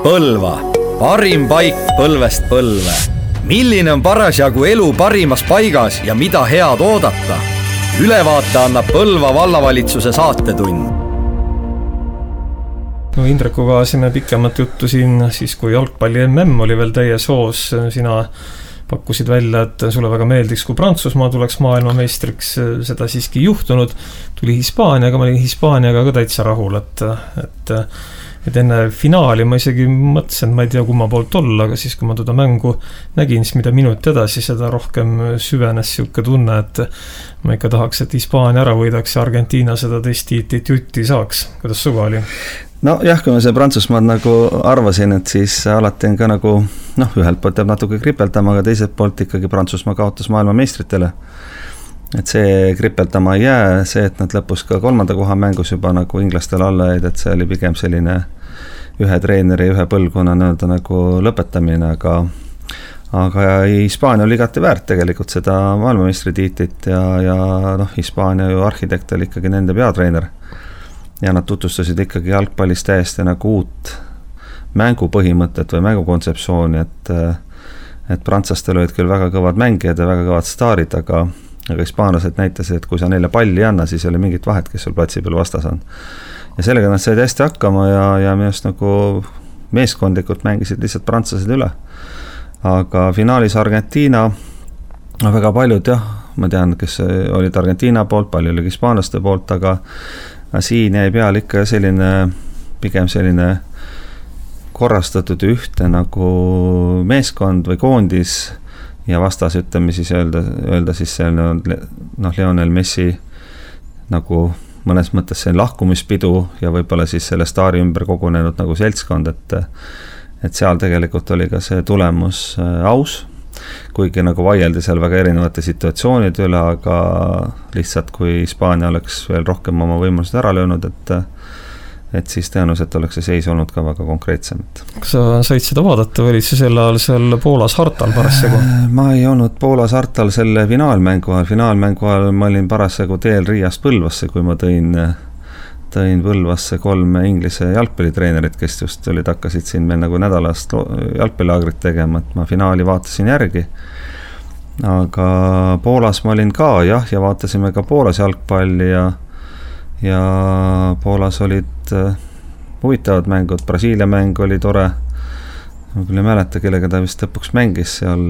Põlva, parim paik põlvest põlve. Milline on parasjagu elu parimas paigas ja mida head oodata? Ülevaate annab Põlva vallavalitsuse saatetund. No Indrekuga aasime pikemat juttu siin siis, kui jalgpalli MM oli veel täies hoos. Sina pakkusid välja, et sulle väga meeldiks, kui Prantsusmaa tuleks maailmameistriks. Seda siiski juhtunud. Tuli Hispaaniaga, ma olin Hispaaniaga ka täitsa rahul, et enne finaali ma isegi mõtlesin, ma ei tea kumma poolt olla, aga siis kui ma teda mängu nägin, siis mida minut edasi, seda rohkem süvenes siuke tunne, et ma ikka tahaks, et Hispaania ära võidaks ja Argentiina seda teist tiitlit jutti saaks. Kuidas suga oli? No jah, kui ma see Prantsusmaad nagu arvasin, et siis alati on ka nagu, ühelt poolt jääb natuke kripeldama, aga teiselt poolt ikkagi Prantsusmaa kaotas maailmameistritele. Et see kripeldama ei jää, see, et nad lõpus ka 3. koha mängus juba nagu inglastele alla jäid, et see oli pigem selline ühe treeneri, ühe põlvkonna nagu lõpetamine, aga Hispaania oli igati väärt tegelikult seda maailmameistri-tiitlit ja Hispaania ju arhitekt oli ikkagi nende peatreener ja nad tutvustasid ikkagi jalgpallis täiesti nagu uut mängupõhimõtet või mängukontseptsiooni, et prantslastel olid küll väga kõvad mängijad ja väga kõvad staarid, aga hispaanlased näitasid, et kui sa neile palli ei anna, siis oli mingit vahet, kes sul platsi peal vastas on. Ja sellega nad said hästi hakkama ja minu arust nagu meeskondlikult mängisid lihtsalt prantslased üle. Aga finaalis Argentiina, väga paljud ma tean, kes olid Argentiina poolt, palju oli hispaanlaste poolt, aga siin jäi peal ikka pigem selline korrastatud ühte nagu meeskond või koondis ja vastas ütleme siis öelda siis Lionel Messi nagu mõnes mõttes see lahkumispidu ja võib-olla siis selle staari ümber kogunenud nagu seltskond, et seal tegelikult oli ka see tulemus aus, kuigi nagu vaieldi seal väga erinevate situatsioonide üle, aga lihtsalt kui Hispaania oleks veel rohkem oma võimalused ära löönud, et siis tõenäoliselt oleks see seis olnud ka väga konkreetsemt. Kas sa said seda vaadata või olid sa sel ajal seal Poolas hartal parasjagu? Ma ei olnud Poolas hartal selle finaalmängu ajal ma olin parasjagu teel Riiast Põlvasse, kui ma tõin Põlvasse 3 inglise jalgpallitreenerit, kes just hakkasid siin meil nagu nädalast jalgpallilaagrit tegema, et ma finaali vaatasin järgi. Aga Poolas ma olin ka ja vaatasime ka Poolas jalgpalli ja Poolas olid huvitavad mängud, Brasiilia mäng oli tore, ma küll ei mäleta, kellega ta vist lõpuks mängis, seal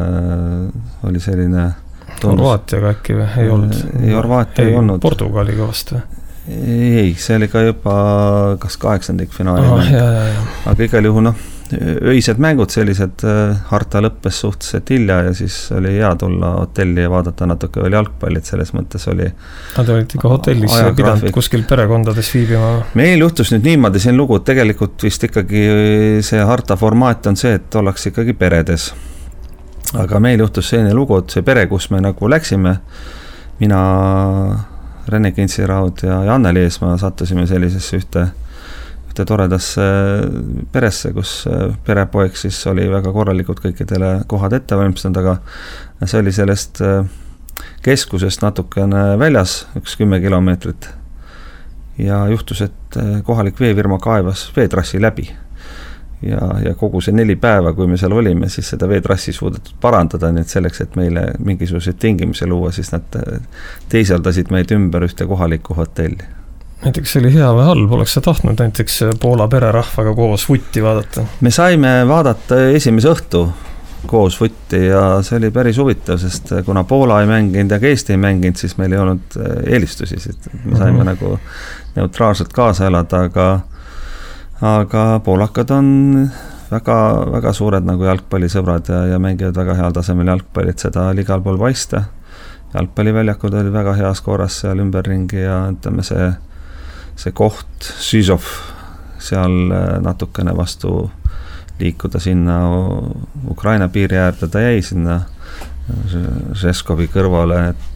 oli selline Horvaatiaga äkki või? Ei olnud? Horvaatia ei olnud. Portugaliga vast või? Ei, see oli ka juba kas 8. finaali mäng. Aga igal juhul öised mängud sellised, harta lõppes suhteliselt hilja ja siis oli hea tulla hotelli ja vaadata natuke veel jalgpallit, selles mõttes oli Nad olid ikka hotellis ja pidanud kuskil perekondades viibima. Meil juhtus nüüd niimoodi siin lugu, tegelikult vist ikkagi see harta formaat on see, et ollaks ikkagi peredes. Aga meil juhtus selline lugu, et see pere, kus me nagu läksime, mina, Rene Kintsiraud ja Anneli Eesmaa sattusime sellisesse ühte toredasse peresse, kus perepoeg siis oli väga korralikult kõikidele kohad ette valmistanud, aga see oli sellest keskusest natukene väljas, 10 kilomeetrit ja juhtus, et kohalik veefirma kaevas veetrassi läbi ja kogu see 4 päeva, kui me seal olime, siis seda veetrassi suudetud parandada, nii et selleks, et meile mingisuguseid tingimusi luua, siis nad teisaldasid meid ümber ühte kohalikku hotelli. Näiteks see oli hea või halb, oleks sa tahtnud näiteks Poola pererahvaga koos vutti vaadata? Me saime vaadata esimese õhtu koos vutti ja see oli päris huvitav, sest kuna Poola ei mänginud ja Eesti ei mänginud, siis meil ei olnud eelistusi, me saime nagu neutraalselt kaasa elada, aga poolakad on väga, väga suured nagu jalgpallisõbrad ja mängivad väga heal tasemel jalgpallit, seda oli igal pool paista. Jalgpalliväljakud oli väga heas korras seal ümberringi ja ütleme see koht, Süžov, seal natukene vastu liikuda sinna Ukraina piiri äärde, ta jäi sinna Žeskovi kõrvale,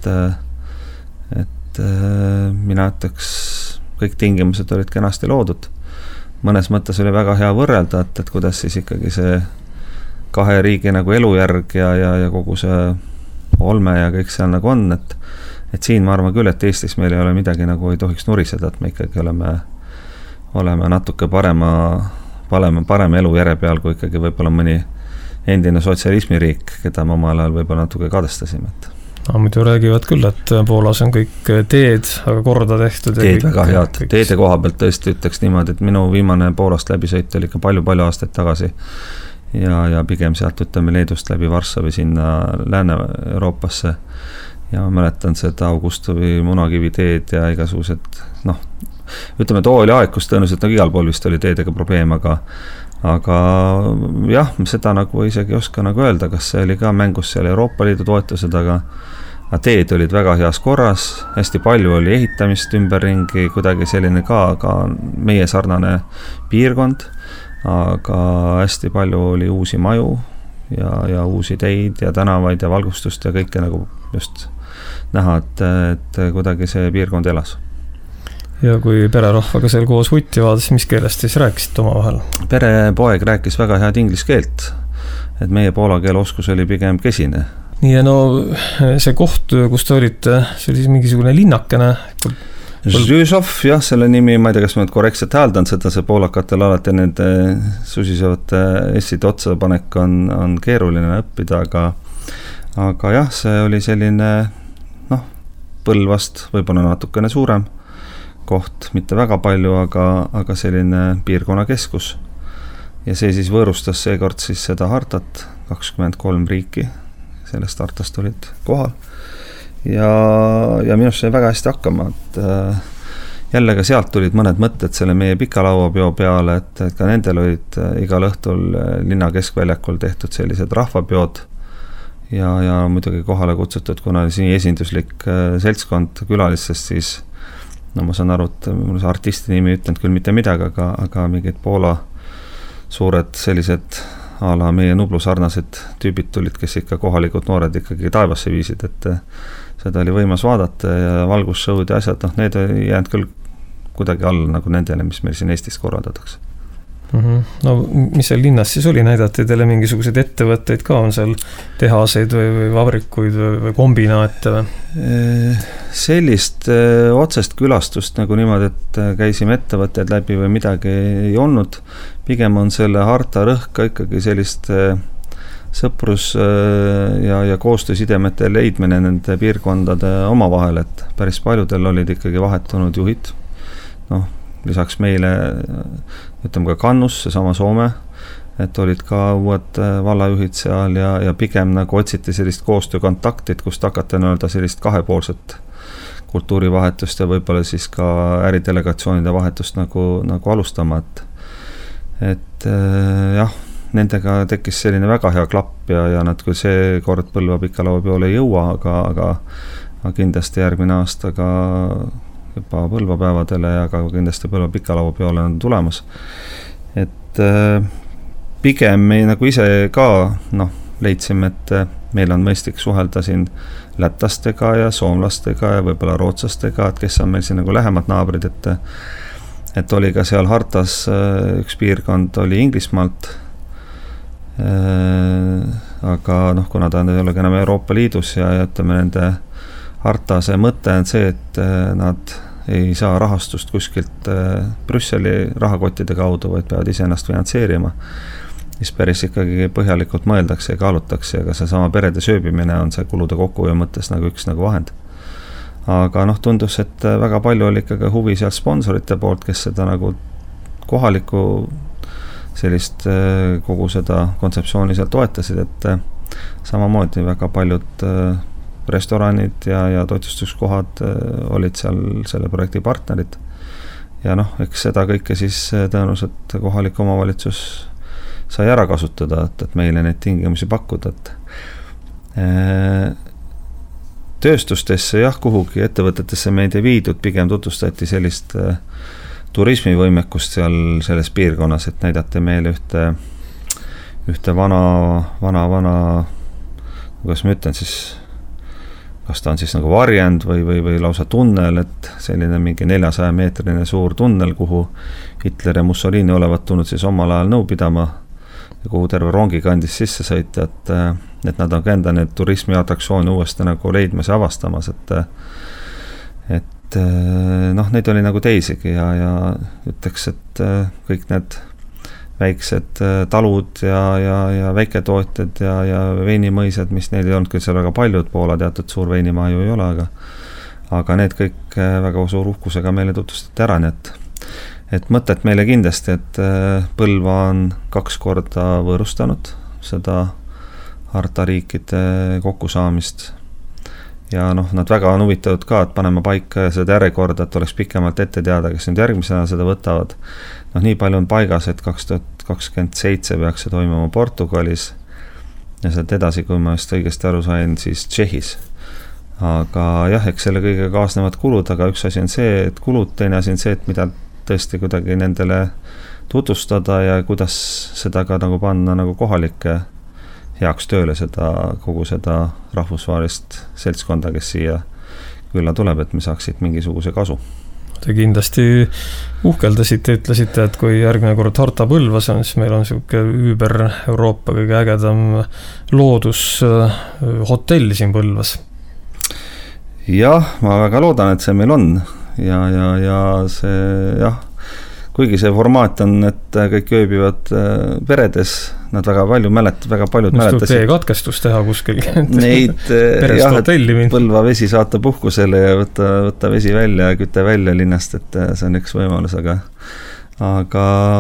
et mina ütleks, kõik tingimused olid kenasti loodud. Mõnes mõttes oli väga hea võrrelda, et kuidas siis ikkagi see 2 riigi nagu elujärg ja kogu see olme ja kõik seal nagu on, et siin ma arvan küll, et Eestis meil ei ole midagi nagu ei tohiks nuriseda, et me ikkagi oleme natuke parem elu järje peal, kui ikkagi võib-olla mõni endine sotsialismiriik, keda me omal ajal võib-olla natuke kadestasime. No, muidu räägivad küll, et Poolas on kõik teed väga korda tehtud. Teed väga head. Teede koha pealt tõesti ütleks niimoodi, et minu viimane Poolast läbisõit oli ikka palju aastaid tagasi. Ja pigem sealt ütleme Leedust läbi Varssavi sinna Lääne-Euroopasse. Ja ma mäletan seda Augustovi Munakivi teed ja igasugused, ütleme, too oli aeg, kus tõenäoliselt nagu igal pool vist oli teedega probleem, aga jah, seda nagu isegi ei oska nagu öelda, kas see oli ka mängus seal Euroopa Liidu toetused, aga teed olid väga heas korras, hästi palju oli ehitamist ümberringi, kuidagi selline ka meie sarnane piirkond, aga hästi palju oli uusi maju ja uusi teid ja tänavaid ja valgustust ja kõike nagu just näha, et kuidagi see piirkond elas. Ja kui pererahvaga seal koos huttivad, siis mis keelest siis rääkisite oma vahel? Perepoeg rääkis väga head inglise keelt, et meie poola keele oskus oli pigem kesine. Nii ja see koht, kus te olite, see oli siis mingisugune linnakene? Žyžov, jah, selle nimi, ma ei tea, kas ma nüüd korrektselt hääldan seda, see poolakatel alati nende susisevate esside otsapanek on keeruline õppida, aga jah, see oli selline, Põlvast võib-olla natukene suurem koht, mitte väga palju, aga selline piirkonnakeskus. Ja see siis võõrustas seekord siis seda hartat, 23 riiki sellest hartast olid kohal. Ja minust sai väga hästi hakkama, et jälle ka sealt tulid mõned mõtted selle meie pika lauapeo peale, et ka nendel olid igal õhtul linna keskväljakul tehtud sellised rahvapeod ja muidugi kohale kutsutud, kuna oli siin esinduslik seltskond külalistest, siis ma saan aru, et mul see artisti nimi ütlenud küll mitte midagi, aga mingid Poola suured sellised a la meie Nublu sarnased tüübid tulid, kes ikka kohalikud noored ikkagi taevasse viisid, et seda oli võimas vaadata ja valgusshowd ja asjad, need ei jäänud küll kuidagi alla nagu nendele, mis meil siin Eestis korraldatakse. No mis seal linnas siis oli, näidati teile mingisuguseid ettevõtteid ka, on seal tehaseid või vabrikuid või kombinaate või? Sellist otsest külastust nagu niimoodi, et käisime ettevõtteid läbi või midagi ei olnud, pigem on selle harta rõhk ikkagi sellist sõprus ja koostöösidemete leidmine nende piirkondade omavahel, et päris paljudel olid ikkagi vahetunud juhid, lisaks meile ütleme ka Kannus, seesama Soome, et olid ka uued vallajuhid seal ja pigem nagu otsiti sellist koostöökontaktit, kust hakata nõelda sellist kahepoolset kultuurivahetust ja võib-olla siis ka äridelegatsioonide vahetust nagu alustama, et jah, nendega tekkis selline väga hea klapp ja nad küll see kord Põlva pika lauapeole ei jõua, aga kindlasti järgmine aasta ka juba Põlvapäevadele ja ka kindlasti Põlva pika lauapeole on tulemas. Et pigem me nagu ise ka leidsime, et meil on mõistlik suhelda siin lätlastega ja soomlastega ja võib-olla rootslastega, et kes on meil siin nagu lähemad naabrid, et oli ka seal hartas üks piirkond oli Inglismaalt, aga kuna ta ei ole enam Euroopa Liidus ja ütleme nende harta see mõte on see, et nad ei saa rahastust kuskilt Brüsseli rahakottide kaudu, vaid peavad ise ennast finantseerima, siis päris ikkagi põhjalikult mõeldakse ja kaalutakse, aga see sama perede sööbimine on see kulude kokkuhoiu mõttes nagu üks nagu vahend. Aga tundus, et väga palju oli ikkagi huvi seal sponsorite poolt, kes seda nagu kohalikku sellist kogu seda kontseptsiooni seal toetasid, et samamoodi väga paljud restoranid ja toitlustuskohad olid seal selle projekti partnerid. Ja eks seda kõike siis tõenäoliselt kohalik omavalitsus sai ära kasutada, et meile neid tingimusi pakkuda, et tööstustesse kuhugi ettevõtetesse meid ei viidud, pigem tutvustati sellist turismivõimekust seal selles piirkonnas, et näidati meile ühte vana, kuidas ma ütlen siis, kas ta on siis nagu varjend või lausa tunnel, et selline mingi 400-meetrine suur tunnel, kuhu Hitler ja Mussolini olevat tulnud siis omal ajal nõu pidama ja kuhu terve rongikandis sisse sõita, et nad on ka enda need turismiatraktsioone uuesti nagu leidmas ja avastamas, et neid oli nagu teisigi ja ütleks, et kõik need väiksed talud ja väiketootjad ja veinimõisad, mis neil ei olnud küll seal väga paljud, Poola teatud suur veinimaa ju ei ole, aga need kõik väga suur uhkusega meile tutvustati ära, nii et mõtet meile kindlasti, et Põlva on 2 korda võõrustanud seda harta riikide kokkusaamist. Ja nad väga on huvitatud ka, et paneme paika seda järjekorda, et oleks pikemalt ette teada, kes nüüd järgmisena seda võtavad. Nii palju on paigas, et 2027 peaks see toimuma Portugalis ja sealt edasi, kui ma just õigesti aru sain, siis Tšehhis. Aga jah, eks selle kõige kaasnevad kulud, aga üks asi on see, et kulud, teine asi on see, et mida tõesti kuidagi nendele tutvustada ja kuidas seda ka nagu panna nagu kohalike heaks tööle kogu seda rahvusvahelist seltskonda, kes siia külla tuleb, et me saaksid mingisuguse kasu. Te kindlasti uhkeldasite, ütlesite, et kui järgmine kord harta Põlvas on, siis meil on üüber Euroopa kõige ägedam loodushotell siin Põlvas. Jah, ma väga loodan, et see meil on ja see jah, kuigi see formaat on, et kõik ööbivad peredes, nad väga paljud mäletasid. Tee katkestus teha kuskil. Neid, jah, et Põlva vesi saata puhkusele ja võtta vesi välja ja küte välja linnast, et see on üks võimalus, aga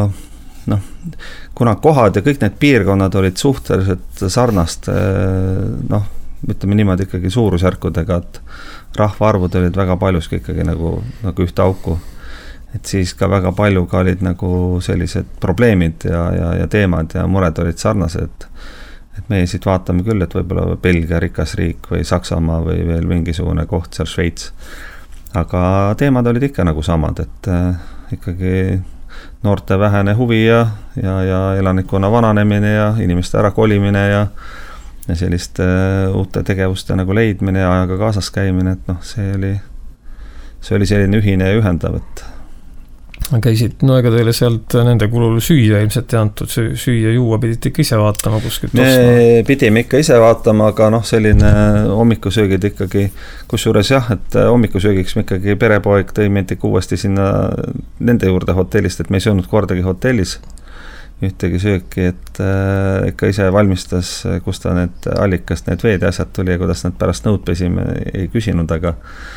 kuna kohad ja kõik need piirkonnad olid suhteliselt sarnast, ütleme niimoodi ikkagi suurusjärkudega, et rahvaarvud olid väga paljuski ikkagi nagu ühte auku. Et siis ka väga palju ka olid nagu sellised probleemid ja teemad ja mured olid sarnased, et meie siit vaatame küll, et võib-olla Belgia rikas riik või Saksamaa või veel mingisugune koht seal Šveits, aga teemad olid ikka nagu samad, et ikkagi noorte vähene huvi ja elanikkonna vananemine ja inimeste ära kolimine ja selliste uute tegevuste nagu leidmine ja ajaga kaasas käimine, et see oli selline ühine ja ühendav, et käisid, ega teile sealt nende kulul süüa ilmselt ei antud, süüa juua pidite ikka ise vaatama kuskilt ostma? Me pidime ikka ise vaatama, aga selline hommikusöögid ikkagi, kusjuures jah, et hommikusöögiks me ikkagi perepoeg tõi meid ikka uuesti sinna nende juurde hotellist, et me ei söönud kordagi hotellis ühtegi sööki, et ikka ise valmistas, kus ta need allikast, need veed ja asjad tuli ja kuidas nad pärast nõud pesime, ei küsinud, aga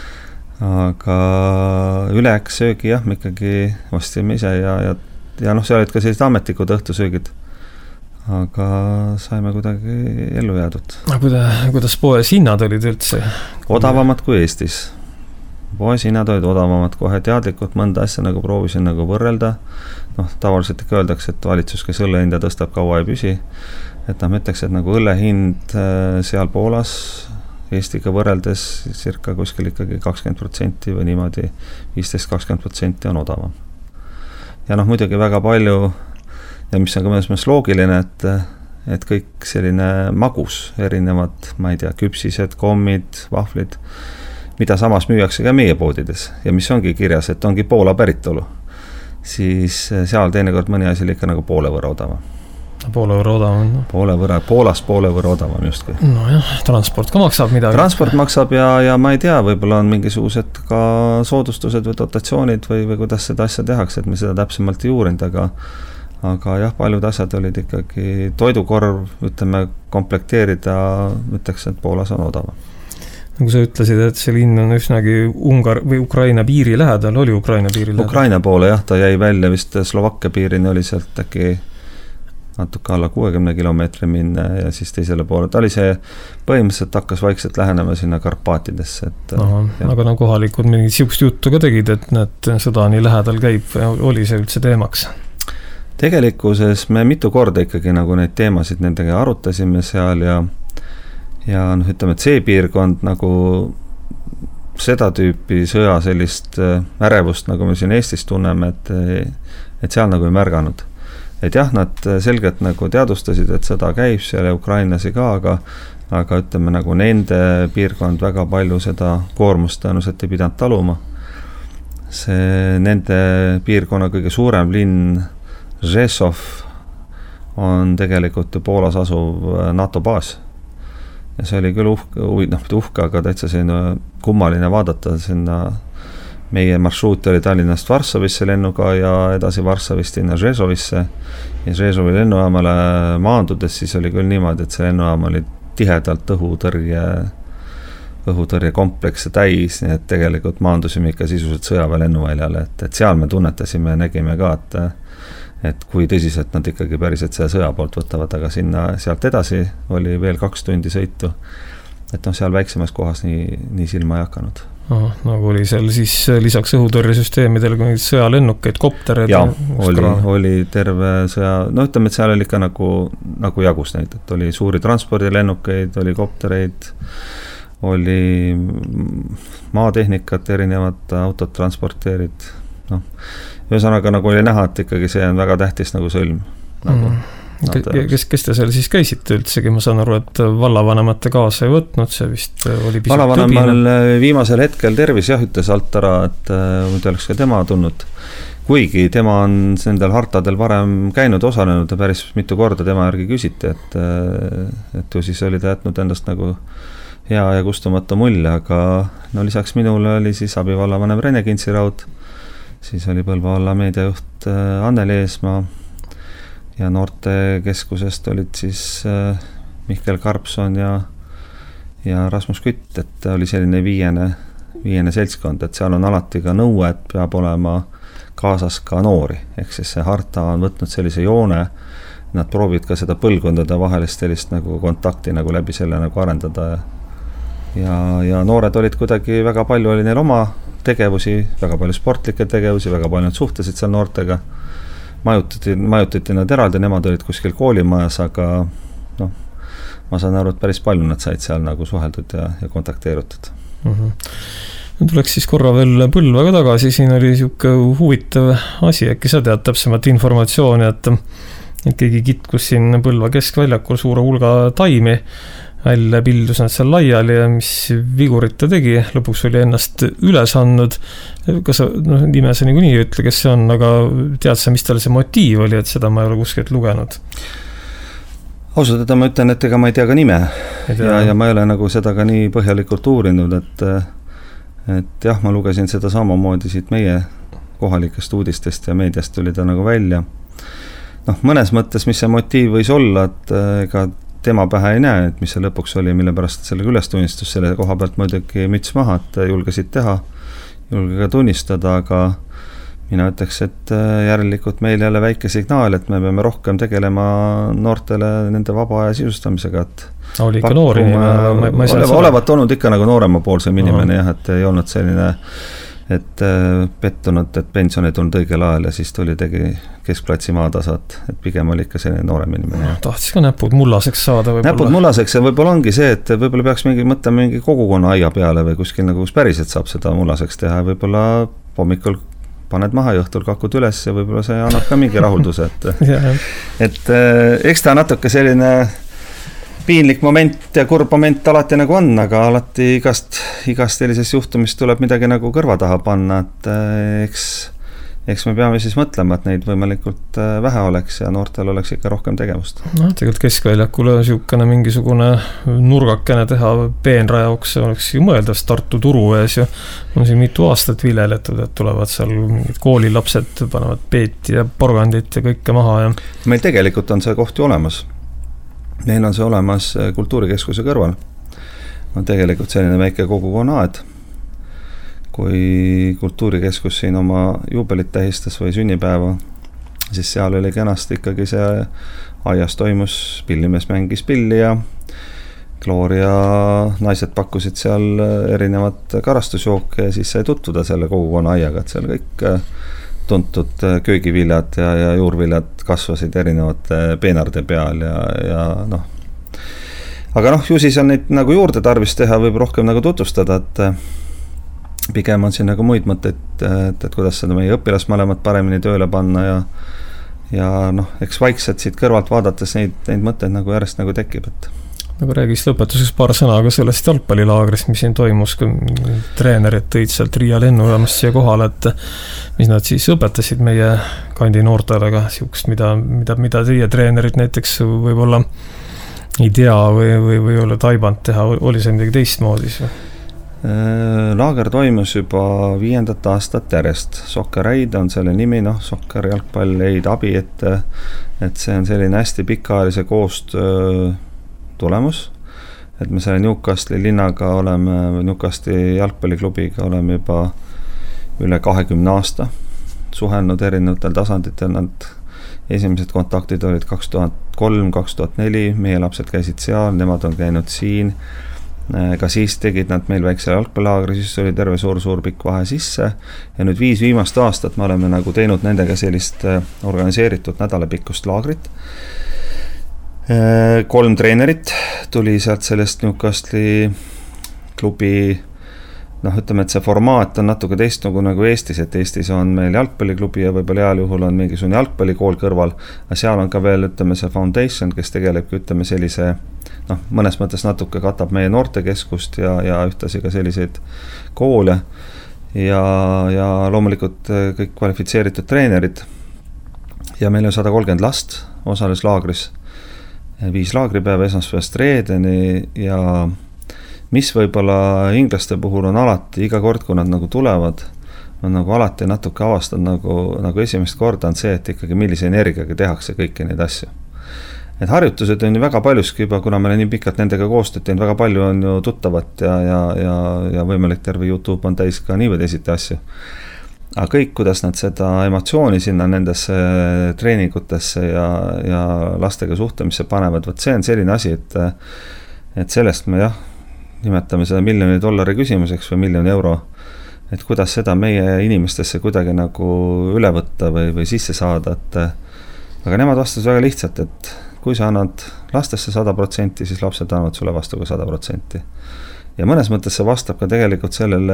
üleks söögi jah, me ikkagi ostime ise ja see olid ka sellised ametlikud õhtusöögid, aga saime kuidagi ellu jäädud. Kuidas poes hinnad olid üldse? Odavamad kui Eestis. Poes hinnad olid odavamad, kohe teadlikult mõnda asja nagu proovisin nagu võrrelda. Tavaliselt ikka öeldakse, et valitsus, kes õlle hinda tõstab, kaua ei püsi. Et ma ütleks, et nagu õlle hind seal Poolas Eestiga võrreldes circa kuskil ikkagi 20% või niimoodi 15-20% on odavam. Ja muidugi väga palju ja mis on ka mõnes loogiline, et kõik selline magus, erinevad, ma ei tea, küpsised, kommid, vahvlid, mida samas müüakse ka meie poodides ja mis ongi kirjas, et ongi Poola päritolu, siis seal teinekord mõni asi oli ikka nagu poole võrra odavam. Poole võrra odavam. Poolast poole võrra odavam justkui. Transport ka maksab midagi. Transport maksab ja ma ei tea, võib-olla on mingisugused ka soodustused või dotatsioonid või kuidas seda asja tehakse, et me seda täpsemalt ei uurinud, aga jah, paljud asjad olid ikkagi toidukorv, ütleme, komplekteerida, ütleks, et Poolas on odavam. Nagu sa ütlesid, et see linn on üsnagi või Ukraina piiri lähedal, oli Ukraina piiri lähedal? Ukraina poole jah, ta jäi välja vist Slovakkia piirini, oli sealt äkki natuke alla 60 kilomeetri minna ja siis teisele poole. Ta oli see, põhimõtteliselt hakkas vaikselt lähenema sinna Karpaatidesse. Aga kohalikud mingid siukest juttu ka tegid, et need sõda nii lähedal käib, oli see üldse teemaks? Tegelikkuses me mitu korda ikkagi nagu neid teemasid nendega arutasime seal ja ütleme, et see piirkond nagu seda tüüpi sõja sellist ärevust, nagu me siin Eestis tunneme, et seal nagu ei märganud. Et jah, nad selgelt nagu teadustasid, et sõda käib seal ja ukrainlasi ka, aga ütleme nagu nende piirkond väga palju seda koormust tõenäoliselt ei pidanud taluma. See nende piirkonna kõige suurem linn Rzeszów on tegelikult ju Poolas asuv NATO baas. Ja see oli küll uhke, aga täitsa selline kummaline vaadata sinna meie marsruut oli Tallinnast Varssavisse lennuga ja edasi Varssavist sinna Žežovisse ja Žežovi lennujaamale maandudes siis oli küll niimoodi, et see lennujaam oli tihedalt õhutõrjekomplekse täis, nii et tegelikult maandusime ikka sisuliselt sõjaväe lennuväljale, et seal me tunnetasime ja nägime ka, et kui tõsiselt nad ikkagi päriselt selle sõja poolt võtavad, aga sealt edasi oli veel 2 tundi sõitu, et seal väiksemas kohas nii silma ei hakanud. Nagu oli seal siis lisaks õhutõrjesüsteemidel kui sõjalennukeid, koptereid? Jaa, oli terve sõja, ütleme, et seal oli ikka nagu jagus neid, et oli suuri transpordilennukeid, oli koptereid, oli maatehnikat, erinevad autod transporteerid, ühesõnaga nagu oli näha, et ikkagi see on väga tähtis nagu sõlm. Kes te seal siis käisite üldsegi, ma saan aru, et vallavanemate kaasa ei võtnud, see vist oli pisut vallavanemal viimasel hetkel tervis ütles alt ära, et muidu oleks ka tema tulnud. Kuigi tema on nendel hartadel varem käinud, osalenud ja päris mitu korda tema järgi küsiti, et ju siis oli ta jätnud endast nagu hea ja kustumatu mulje, aga lisaks minule oli siis abivallavanem Rene Kintsiraud, siis oli Põlva valla meediajuht Anneli Eesmaa ja noortekeskusest olid siis Mihkel Karpson ja Rasmus Kütt, et oli selline viiene seltskond, et seal on alati ka nõue, et peab olema kaasas ka noori, ehk siis see harta on võtnud sellise joone, nad proovid ka seda põlvkondade vahelist sellist nagu kontakti nagu läbi selle nagu arendada ja noored olid kuidagi, väga palju oli neil oma tegevusi, väga palju sportlikke tegevusi, väga palju nad suhtlesid seal noortega, majutati nad eraldi, nemad olid kuskil koolimajas, aga ma saan aru, et päris palju nad said seal nagu suheldud ja kontakteerutud. Tuleks siis korra veel Põlvaga tagasi, siin oli siuke huvitav asi, äkki sa tead täpsemat informatsiooni, et keegi kitkus siin Põlva keskväljakul suure hulga taimi, välja pildus nad seal laiali ja mis vigurit ta tegi, lõpuks oli ennast üles andnud. Kas sa nime sa niikuinii ei ütle, kes see on, aga tead sa, mis tal see motiiv oli, et seda ma ei ole kuskilt lugenud? Ausalt, ma ütlen, et ega ma ei tea ka nime ja ma ei ole nagu seda ka nii põhjalikult uurinud, et jah, ma lugesin seda samamoodi siit meie kohalikest uudistest ja meediast tuli ta nagu välja. Mõnes mõttes, mis see motiiv võis olla, et ega tema pähe ei näe, et mis see lõpuks oli, mille pärast sellega ülestunnistus, selle koha pealt muidugi müts maha, et julgesid teha, julge ka tunnistada, aga mina ütleks, et järelikult meil jälle väike signaal, et me peame rohkem tegelema noortele nende vaba aja sisustamisega, et oli ikka noor inimene, olevat olnud ikka nagu nooremapoolsem inimene jah, et ei olnud selline, et pettunud, et pension ei tulnud õigel ajal ja siis tegi keskplatsi maatasad, et pigem oli ikka selline noorem inimene. Tahtis ka näpud mullaseks saada võib-olla. Näpud mullaseks ja võib-olla ongi see, et võib-olla peaks mõtlema mingi kogukonna aia peale või kuskil nagu, kus päriselt saab seda mullaseks teha ja võib-olla hommikul paned maha ja õhtul kakud üles ja võib-olla see annab ka mingi rahulduse, et eks ta natuke selline piinlik moment ja kurb moment alati nagu on, aga alati igast sellisest juhtumist tuleb midagi nagu kõrva taha panna, et eks me peame siis mõtlema, et neid võimalikult vähe oleks ja noortel oleks ikka rohkem tegevust. Tegelikult keskväljakule siukene mingisugune nurgakene teha peenra jaoks oleks ju mõeldav Tartu turu ees ja on siin mitu aastat viljeletud, et tulevad seal mingid koolilapsed, panevad peeti ja porgandit ja kõike maha ja meil tegelikult on see koht ju olemas. Meil on see olemas kultuurikeskuse kõrval. On tegelikult selline väike kogukonnaaed. Kui kultuurikeskus siin oma juubelit tähistas või sünnipäeva, siis seal oli kenasti ikkagi see aias toimus, pillimees mängis pilli ja Gloria naised pakkusid seal erinevat karastusjooke ja siis sai tutvuda selle kogukonna aiaga, et seal kõik tuntud köögiviljad ja juurviljad kasvasid erinevate peenarde peal ja aga ju siis on neid nagu juurde tarvis teha, võib rohkem nagu tutvustada, et pigem on siin nagu muid mõtteid, et kuidas seda meie õpilasmalemat paremini tööle panna ja eks vaikselt siit kõrvalt vaadates neid mõtteid nagu järjest nagu tekib, et nagu räägiks lõpetuseks paar sõna ka sellest jalgpallilaagrist, mis siin toimus, kui treenerid tõid sealt Riia lennujaamast siia kohale, et mis nad siis õpetasid meie kandi noortele ka siukest, mida teie treenerid näiteks võib-olla ei tea või ole taibanud teha, oli see midagi teistmoodi? Laager toimus juba 5. aastat järjest. Soccer Aid on selle nimi, Soccer, jalgpall, Aid, abi, et see on selline hästi pikaajalise koostöö tulemus, et me selle Newcastli linnaga oleme, Newcastli jalgpalliklubiga oleme juba üle 20 aasta suhelnud erinevatel tasanditel. Nad esimesed kontaktid olid 2003-2004, meie lapsed käisid seal, nemad on käinud siin. Ka siis tegid nad meil väikse jalgpallilaagri, siis oli terve suur pikk vahe sisse ja nüüd 5 viimast aastat me oleme nagu teinud nendega sellist organiseeritud nädalapikkust laagrit. 3 treenerit tuli sealt sellest Newcastli klubi, ütleme, et see formaat on natuke teistnugu nagu Eestis, et Eestis on meil jalgpalliklubi ja võib-olla heal juhul on mingisugune jalgpallikool kõrval, aga seal on ka veel, ütleme, see foundation, kes tegelebki, ütleme, sellise mõnes mõttes natuke katab meie noortekeskust ja ühtlasi ka selliseid koole ja loomulikult kõik kvalifitseeritud treenerid. Ja meil on 130 last osales laagris, 5 laagripäeva esmaspäevast reedeni ja mis võib-olla inglaste puhul on alati, iga kord, kui nad nagu tulevad, on nagu alati natuke avastad nagu esimest korda on see, et ikkagi millise energiaga tehakse kõiki neid asju. Et harjutused on ju väga paljuski juba, kuna me olen nii pikalt nendega koostööd teinud, väga palju on ju tuttavat ja võimalik terve YouTube on täis ka nii või teisiti asju. Aga kõik, kuidas nad seda emotsiooni sinna nendesse treeningutesse ja lastega suhtlemisse panevad, võt see on selline asi, et sellest me nimetame seda $1 miljoni küsimuseks või €1 miljon, et kuidas seda meie inimestesse kuidagi nagu üle võtta või sisse saada, aga nemad vastasid väga lihtsalt, et kui sa annad lastesse 100%, siis lapsed annavad sulle vastu ka 100%. Ja mõnes mõttes see vastab ka tegelikult sellele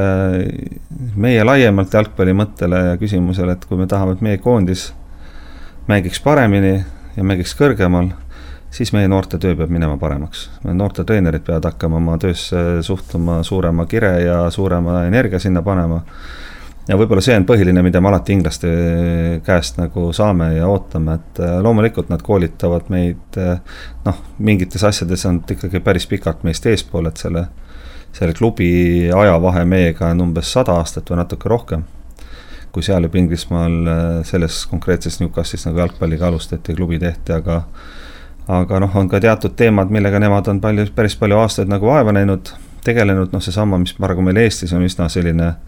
meie laiemalt jalgpalli mõttele ja küsimusele, et kui me tahame, et meie koondis mängiks paremini ja mängiks kõrgemal, siis meie noorte töö peab minema paremaks. Noorte treenerid peavad hakkama oma töösse suhtuma suurema kire ja suurema energia sinna panema. Ja võib-olla see on põhiline, mida me alati inglaste käest nagu saame ja ootame, et loomulikult nad koolitavad meid, mingites asjades on ikkagi päris pikalt meist eespool, et selle klubi ajavahe meiega on umbes 100 aastat või natuke rohkem, kui seal juba Inglismaal selles konkreetses Newcastlis nagu jalgpalliga alustati ja klubi tehti, aga on ka teatud teemad, millega nemad on päris palju aastaid nagu vaeva näinud, tegelenud, seesama, mis paraku meil Eestis on üsna selline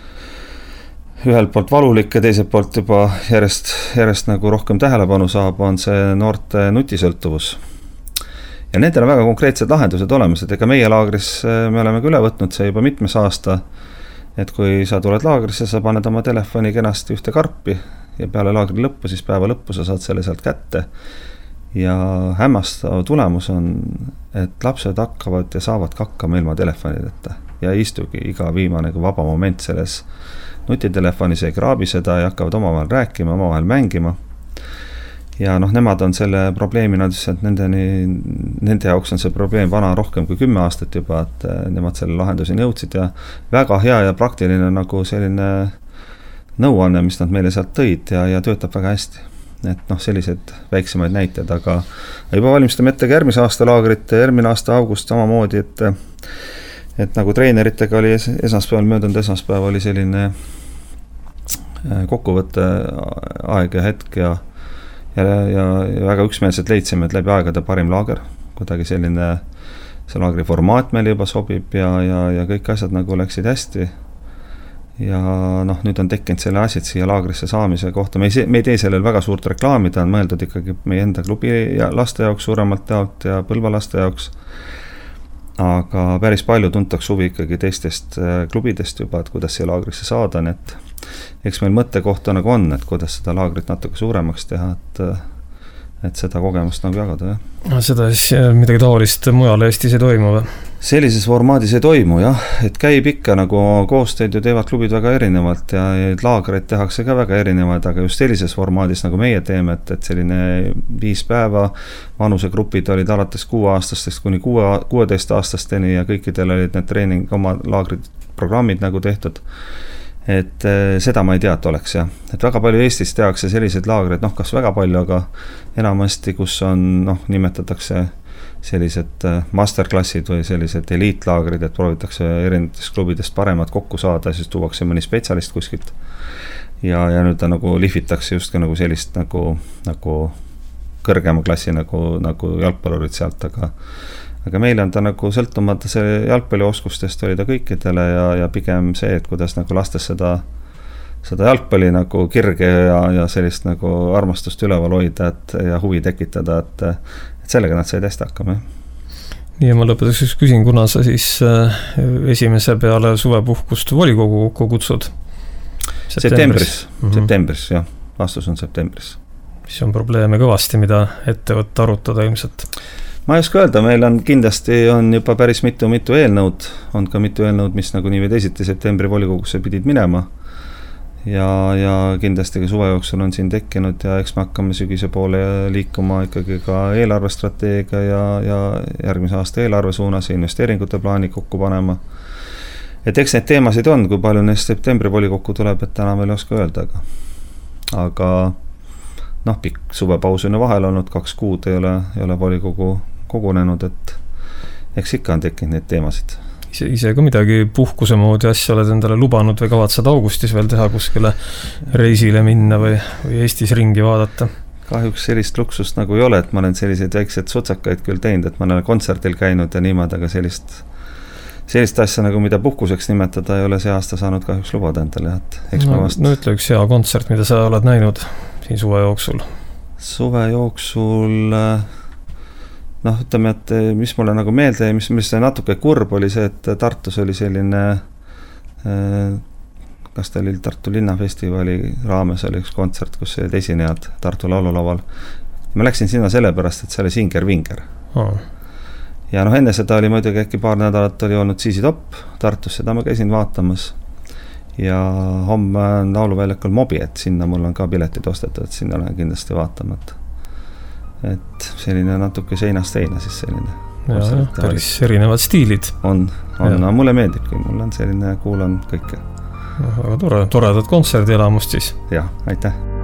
ühelt poolt valulik ja teiselt poolt juba järjest nagu rohkem tähelepanu saab, on see noorte nutisõltuvus. Ja nendel on väga konkreetsed lahendused olemas, et ega meie laagris me oleme üle võtnud see juba mitmes aasta, et kui sa tuled laagrisse, sa paned oma telefoni kenasti ühte karpi ja peale laagri lõppu, siis päeva lõppu sa saad selle sealt kätte. Ja hämmastav tulemus on, et lapsed hakkavad ja saavad hakkama ilma telefonideta ja istugi iga viimane vaba moment selles nutitelefonis ei kraabi seda ja hakkavad omavahel rääkima, omavahel mängima. Ja nemad on selle probleemi, et nende jaoks on see probleem vana rohkem kui 10 aastat juba, et nemad selle lahenduseni jõudsid ja väga hea ja praktiline nagu selline nõuanne, mis nad meile sealt tõid ja töötab väga hästi. Et sellised väiksemaid näited, aga juba valmistame ette ka järgmise aasta laagrit, järgmine aasta august samamoodi, et nagu treeneritega oli möödunud esmaspäev oli selline kokkuvõtte aeg ja hetk ja väga üksmeelselt leidsime, et läbi aegade parim laager, kuidagi selline see laagri formaat meil juba sobib ja kõik asjad nagu läksid hästi ja nüüd on tekkinud selle asjad siia laagrisse saamise kohta, me ei tee sellel väga suurt reklaami, ta on mõeldud ikkagi meie enda klubi ja laste jaoks suuremalt jaolt ja põlvalaste jaoks. Aga päris palju tuntakse huvi ikkagi teistest klubidest juba, et kuidas siia laagrisse saada, et eks meil mõttekohta nagu on, et kuidas seda laagrit natuke suuremaks teha, et seda kogemust nagu jagada. Seda siis midagi taolist mujal Eestis ei toimu või? Sellises formaadis ei toimu, jah, et käib ikka nagu koostööd ju teevad klubid väga erinevalt ja laagreid tehakse ka väga erinevad, aga just sellises formaadis nagu meie teeme, et selline 5 päeva vanusegrupid olid alates 6-aastastest kuni 16-aastasteni ja kõikidel olid need oma laagrid programmid nagu tehtud. Et seda ma ei tea, et oleks jah. Et väga palju Eestis tehakse sellised laagrid, kas väga palju, aga enamasti, kus on, nimetatakse sellised masterclassid või sellised eliitlaagrid, et proovitakse erinevatest klubidest paremad kokku saada, siis tuuakse mõni spetsialist kuskilt ja nüüd ta nagu lihvitakse just ka nagu sellist nagu kõrgema klassi nagu jalgpallurid sealt, aga meil on ta nagu sõltumata see jalgpallioskustest oli ta kõikidele ja pigem see, et kuidas nagu lastes seda jalgpalli nagu kirge ja sellist nagu armastust üleval hoida ja huvi tekitada, et sellega nad said hästi hakkama. Nii ja ma lõpetuseks küsin, kuna sa siis esimese peale suvepuhkust volikogu kokku kutsud? Septembris, jah. Vastus on septembris. Mis on probleeme kõvasti, mida ette võtta arutada ilmselt? Ma ei oska öelda, meil on kindlasti on juba päris mitu eelnõud, on ka mitu eelnõud, mis nagu nii või teisiti septembri volikogusse pidid minema ja kindlasti ka suve jooksul on siin tekkinud ja eks me hakkame sügise poole liikuma ikkagi ka eelarvestrateegia ja järgmise aasta eelarve suunas ja investeeringute plaani kokku panema. Et eks neid teemasid on, kui palju neist septembri volikokku tuleb, et täna veel ei oska öelda, aga pikk suvepaus on vahel olnud, 2 kuud ei ole volikogu kogunenud, et eks ikka on tekkinud neid teemasid. Ise ka midagi puhkuse moodi asja oled endale lubanud või kavatsed augustis veel teha kuskile reisile minna või Eestis ringi vaadata? Kahjuks sellist luksust nagu ei ole, et ma olen selliseid väikseid sutsakaid küll teinud, et ma olen kontserdil käinud ja niimoodi, aga sellist asja nagu mida puhkuseks nimetada ei ole see aasta saanud kahjuks lubada endale. No ütle üks hea kontsert, mida sa oled näinud siin suve jooksul? Suve jooksul ütleme, et mis mulle nagu meelde ja mis natuke kurb oli see, et Tartus oli selline kas ta oli Tartu linnafestivali raames oli üks kontsert, kus olid esinejad Tartu laululaval. Ma läksin sinna sellepärast, et see oli Singer Vinger. Ja enne seda oli muidugi äkki paar nädalat oli olnud ZZ Top Tartus, seda ma käisin vaatamas ja homme on lauluväljakul Mobi, et sinna mul on ka piletid ostetud, et sinna olen kindlasti vaatamat. Et selline natuke seinast seina siis selline. Ja, päris erinevad stiilid. On, mulle meeldibki, mul on selline, kuulan kõike. Väga toredad kontserdi elamust siis. Jah, aitäh.